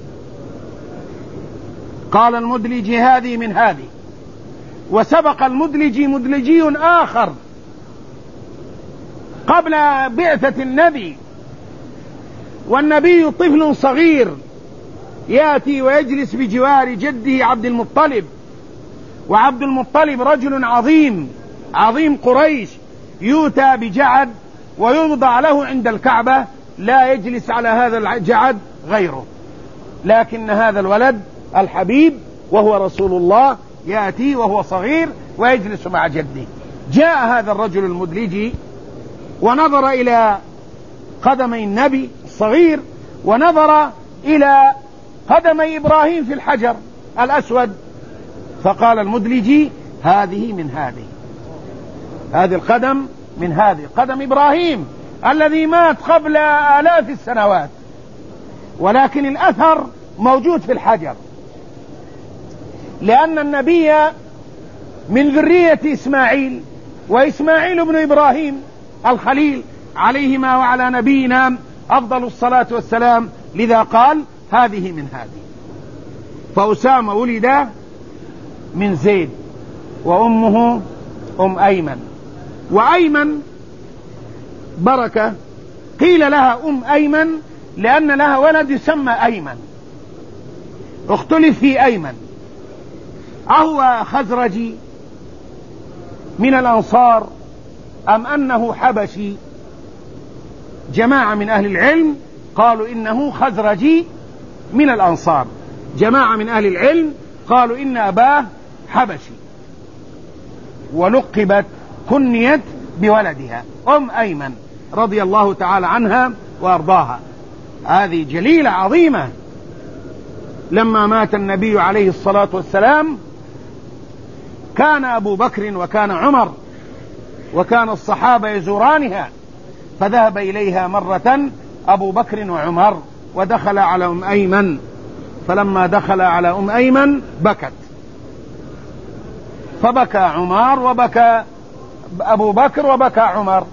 قال المدلج: هذه من هذه. وسبق المدلجي مدلجي آخر قبل بعثة النبي، والنبي طفل صغير يأتي ويجلس بجوار جده عبد المطلب، وعبد المطلب رجل عظيم قريش، يؤتى بجعد ويوضع له عند الكعبة، لا يجلس على هذا الجعد غيره، لكن هذا الولد الحبيب وهو رسول الله يأتي وهو صغير ويجلس مع جده. جاء هذا الرجل المدلجي ونظر إلى قدمي النبي الصغير، ونظر إلى قدمي إبراهيم في الحجر الأسود، فقال المدلجي: هذه من هذه القدم من هذه قدم إبراهيم الذي مات قبل آلاف السنوات، ولكن الأثر موجود في الحجر، لأن النبي من ذرية إسماعيل، وإسماعيل ابن إبراهيم الخليل عليهما وعلى نبينا أفضل الصلاة والسلام، لذا قال: هذه من هذه. فأسامة ولد من زيد، وأمه أم أيمن. وأيمن بركة قيل لها أم أيمن لأن لها ولد يسمى أيمن. اختلف في أيمن، أهو خزرجي من الأنصار أم أنه حبشي؟ جماعة من أهل العلم قالوا إنه خزرجي من الأنصار، جماعة من أهل العلم قالوا إن أباه حبشي، ولقبت كنيت بولدها أم أيمن رضي الله تعالى عنها وأرضاها. هذه جليلة عظيمة. لما مات النبي عليه الصلاة والسلام كان أبو بكر وكان عمر وكان الصحابة يزورانها، فذهب إليها مرة أبو بكر وعمر ودخل على أم أيمن، فلما دخل على أم أيمن بكت، فبكى عمر وبكى أبو بكر وبكى عمر،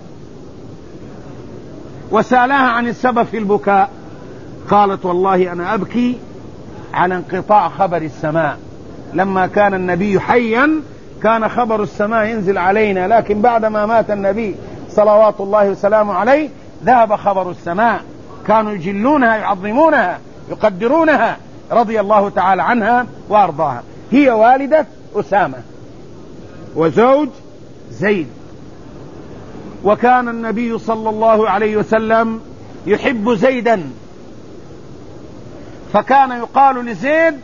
وسألها عن السبب في البكاء، قالت: والله أنا أبكي على انقطاع خبر السماء. لما كان النبي حيا كان خبر السماء ينزل علينا، لكن بعدما مات النبي صلوات الله وسلامه عليه ذهب خبر السماء. كانوا يجلونها يعظمونها يقدرونها رضي الله تعالى عنها وأرضاها. هي والدة أسامة وزوج زيد. وكان النبي صلى الله عليه وسلم يحب زيدا، فكان يقال لزيد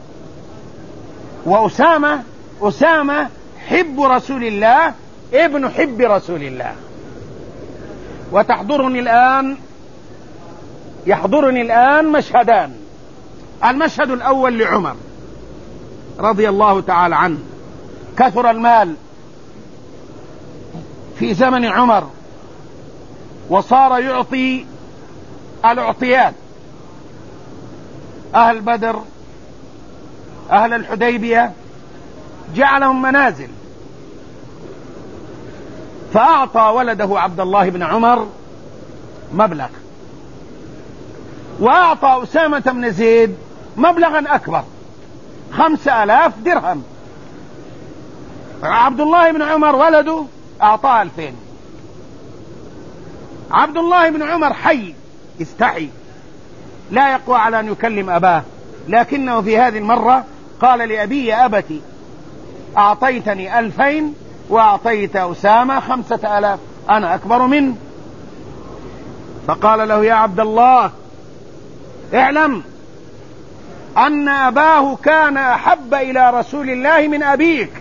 وأسامة: أسامة حب رسول الله ابن حب رسول الله. يحضرني الآن مشهدان. المشهد الأول لعمر رضي الله تعالى عنه. كثر المال في زمن عمر، وصار يعطي الأعطيات: أهل بدر، أهل الحديبية، جعلهم منازل. فأعطى ولده عبد الله بن عمر مبلغ، وأعطى أسامة بن زيد مبلغا أكبر 5000 درهم. عبد الله بن عمر ولده أعطاه 2000. عبد الله بن عمر حي يستحي، لا يقوى على أن يكلم أباه، لكنه في هذه المرة قال لأبي: يا أبتي، أعطيتني 2000 وأعطيت أسامة 5000، أنا أكبر منه. فقال له: يا عبد الله، اعلم أن أباه كان أحب إلى رسول الله من أبيك،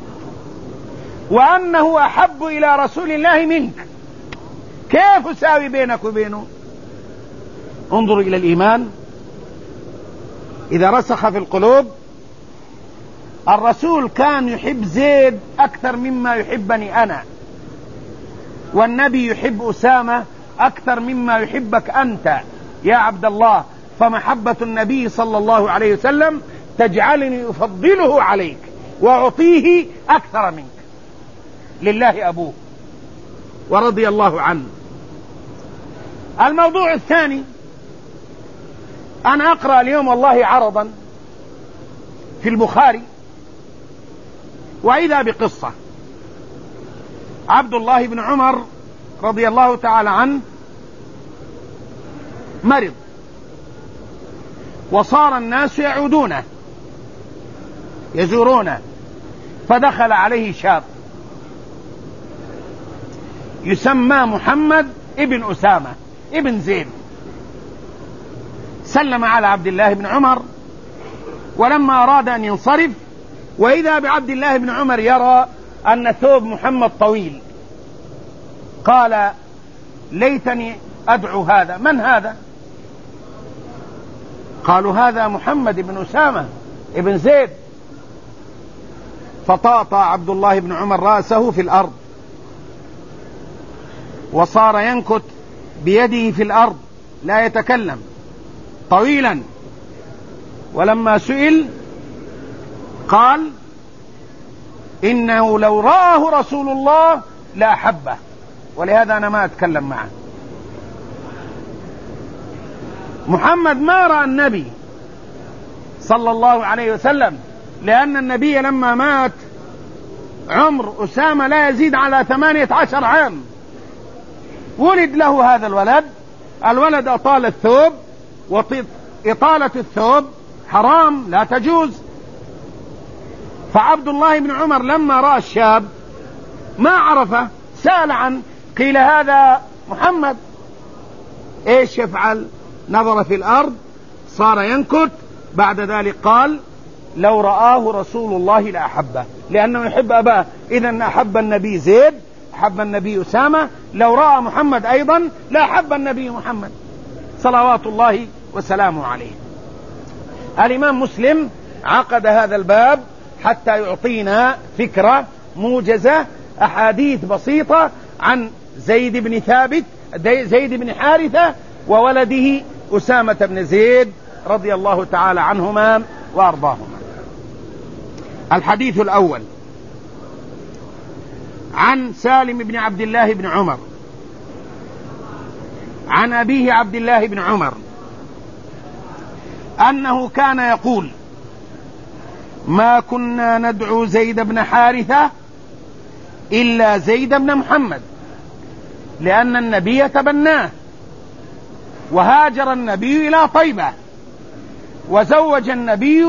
وأنه أحب إلى رسول الله منك، كيف أساوي بينك وبينه؟ انظر إلى الإيمان إذا رسخ في القلوب. الرسول كان يحب زيد أكثر مما يحبني أنا، والنبي يحب أسامة أكثر مما يحبك أنت يا عبد الله. فمحبة النبي صلى الله عليه وسلم تجعلني أفضله عليك وأعطيه أكثر منك. لله أبوه ورضي الله عنه. الموضوع الثاني، أنا أقرأ اليوم والله عرضا في البخاري، وإذا بقصة: عبد الله بن عمر رضي الله تعالى عنه مرض، وصار الناس يعودونه يزورونه، فدخل عليه شاب يسمى محمد ابن أسامة ابن زيد. سلم على عبد الله بن عمر، ولما أراد أن ينصرف وإذا بعبد الله بن عمر يرى أن ثوب محمد طويل، قال: ليتني أدعو هذا. من هذا؟ قالوا: هذا محمد بن أسامة ابن زيد. فطاطا عبد الله بن عمر رأسه في الأرض، وصار ينكت بيده في الأرض لا يتكلم طويلا. ولما سئل قال: إنه لو رآه رسول الله لأحبه، ولهذا أنا ما أتكلم معه. محمد ما رأى النبي صلى الله عليه وسلم، لأن النبي لما مات عمر أسامة لا يزيد على 18 عام. ولد له هذا الولد أطال الثوب، وإطالة الثوب حرام لا تجوز. فعبد الله بن عمر لما رأى الشاب ما عرفه، سأل عنه، قيل: هذا محمد. ايش يفعل؟ نظر في الأرض، صار ينكت. بعد ذلك قال: لو رآه رسول الله لأحبه، لأنه يحب أباه. إذن أحب النبي زيد، أحب النبي أسامة. لو رأى محمد أيضا لأحب النبي محمد صلوات الله وسلامه عليه. الإمام مسلم عقد هذا الباب حتى يعطينا فكرة موجزة، أحاديث بسيطة عن زيد بن ثابت، زيد بن حارثة، وولده أسامة بن زيد رضي الله تعالى عنهما وأرضاهما. الحديث الأول عن سالم بن عبد الله بن عمر عن أبيه عبد الله بن عمر أنه كان يقول: ما كنا ندعو زيد بن حارثة إلا زيد بن محمد، لأن النبي تبناه، وهاجر النبي إلى طيبة، وزوج النبي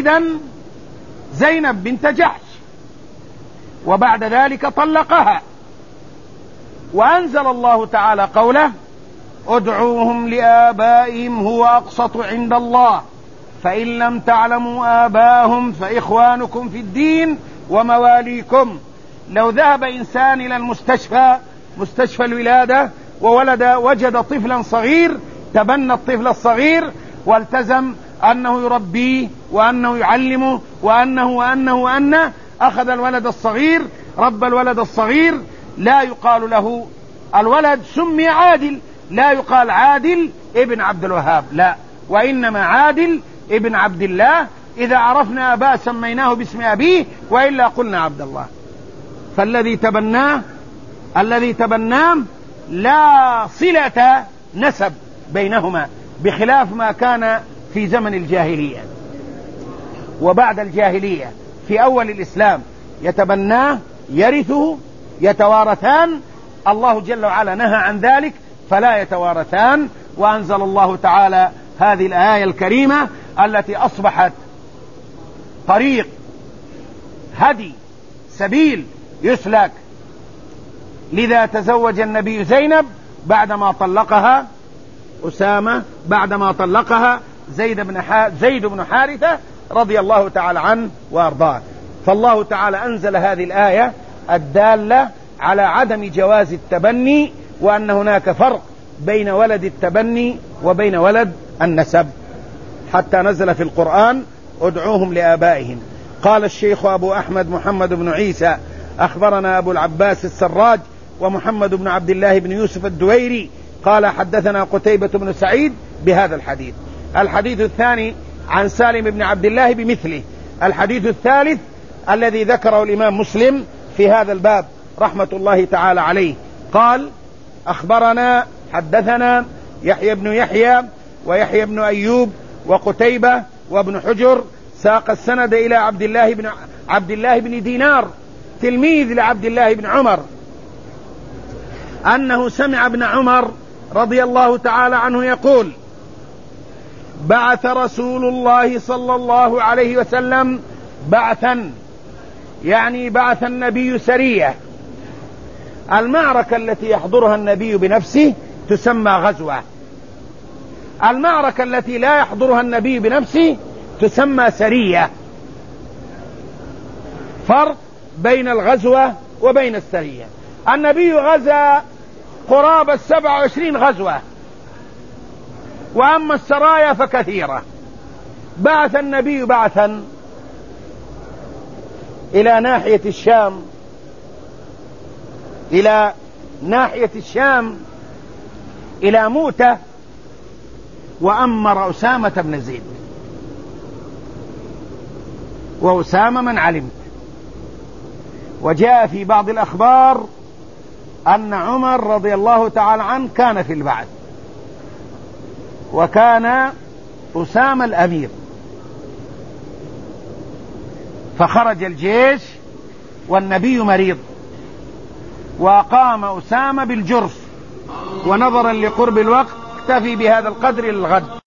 زينب بنت جحش، وبعد ذلك طلقها، وأنزل الله تعالى قوله: ادعوهم لآبائهم هو أقسط عند الله فإن لم تعلموا آباءهم فإخوانكم في الدين ومواليكم. لو ذهب إنسان إلى مستشفى الولادة وجد طفلا صغير، تبنى الطفل الصغير والتزم أنه يربيه وأنه يعلمه وأنه أخذ الولد الصغير، رب الولد الصغير، لا يقال له الولد سمي عادل، لا يقال عادل ابن عبد الوهاب، لا، وإنما عادل ابن عبد الله. إذا عرفنا أباه سميناه باسم أبيه، وإلا قلنا عبد الله. فالذي تبناه لا صلة نسب بينهما، بخلاف ما كان في زمن الجاهلية وبعد الجاهلية. في أول الإسلام يتبناه، يرثه، يتوارثان. الله جل وعلا نهى عن ذلك فلا يتوارثان، وأنزل الله تعالى هذه الآية الكريمة التي أصبحت طريق، هدي، سبيل يسلك. لذا تزوج النبي زينب بعدما طلقها أسامة، بعدما طلقها زيد بن حارثة رضي الله تعالى عنه وأرضاه. فالله تعالى أنزل هذه الآية الدالة على عدم جواز التبني، وأن هناك فرق بين ولد التبني وبين ولد النسب، حتى نزل في القرآن: ادعوهم لآبائهم. قال الشيخ أبو أحمد محمد بن عيسى: أخبرنا أبو العباس السراج ومحمد بن عبد الله بن يوسف الدويري قال حدثنا قتيبة بن سعيد بهذا الحديث. الحديث الثاني عن سالم بن عبد الله بمثله. الحديث الثالث الذي ذكره الإمام مسلم في هذا الباب رحمة الله تعالى عليه، قال: حدثنا يحيى بن يحيى ويحيى بن أيوب وقتيبة وابن حجر، ساق السند إلى عبد الله بن دينار تلميذ لعبد الله بن عمر، أنه سمع ابن عمر رضي الله تعالى عنه يقول: بعث رسول الله صلى الله عليه وسلم بعثا، يعني بعث النبي سرية. المعركة التي يحضرها النبي بنفسه تسمى غزوة، المعركة التي لا يحضرها النبي بنفسه تسمى سرية. فرق بين الغزوة وبين السرية. النبي غزا قرابة 27 غزوة، وأما السرايا فكثيرة. بعث النبي بعثا إلى ناحية الشام إلى موتة، وأمر أسامة بن زيد، وأسامة من علمت. وجاء في بعض الأخبار أن عمر رضي الله تعالى عنه كان في البعث، وكان أسامة الأمير. فخرج الجيش والنبي مريض، وقام أسامة بالجرف، ونظرا لقرب الوقت اكتفي بهذا القدر للغد.